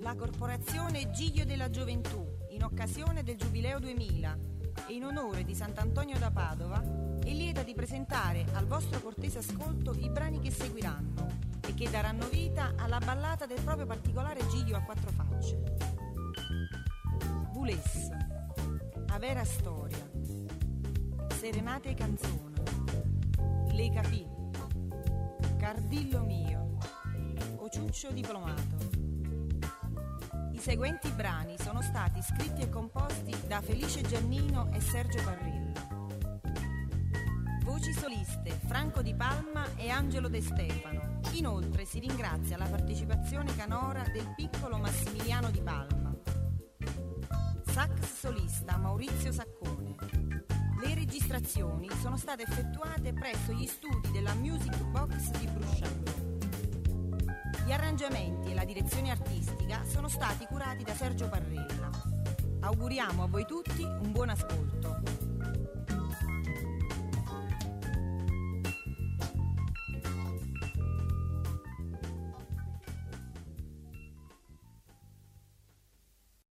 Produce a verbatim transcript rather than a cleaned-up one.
la Corporazione Giglio della Gioventù, in occasione del Giubileo duemila e in onore di Sant'Antonio da Padova, è lieta di presentare al vostro cortese ascolto i brani che seguiranno e che daranno vita alla ballata del proprio particolare Giglio a quattro facce. Vuless, A vera storia, Serenate e canzone, Le capì, Cardillo mio, O ciuccio diplomato. I seguenti brani sono stati scritti e composti da Felice Giannino e Sergio Parrillo. Voci soliste Franco Di Palma e Angelo De Stefano. Inoltre si ringrazia la partecipazione canora del piccolo Massimiliano Di Palma. Sax solista Maurizio Saccone. Le registrazioni sono state effettuate presso gli studi della Music Box di Brusciano. Gli arrangiamenti e la direzione artistica sono stati curati da Sergio Parrella. Auguriamo a voi tutti un buon ascolto.